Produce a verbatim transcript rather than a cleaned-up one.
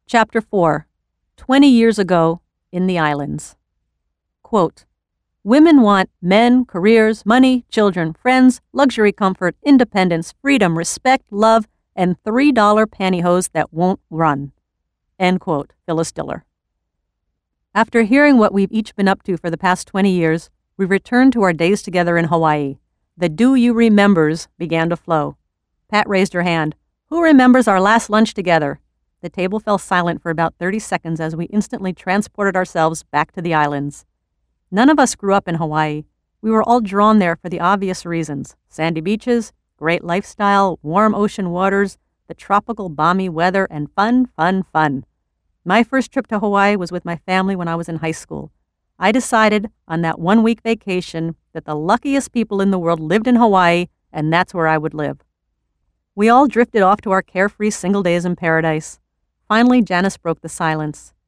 Chapter four. Twenty Years Ago in the Islands. Quote, women want men, careers, money, children, friends, luxury, comfort, independence, freedom, respect, love, and three dollar pantyhose that won't run. End quote. Phyllis Diller. After hearing what we've each been up to for the past twenty years, we returned to our days together in Hawaii. The do you remembers began to flow. Pat raised her hand. Who remembers our last lunch together? The table fell silent for about thirty seconds as we instantly transported ourselves back to the islands. None of us grew up in Hawaii. We were all drawn there for the obvious reasons: sandy beaches, great lifestyle, warm ocean waters, the tropical balmy weather, and fun, fun, fun. My first trip to Hawaii was with my family when I was in high school. I decided on that one-week vacation that the luckiest people in the world lived in Hawaii, and that's where I would live. We all drifted off to our carefree single days in paradise. Finally, Janice broke the silence.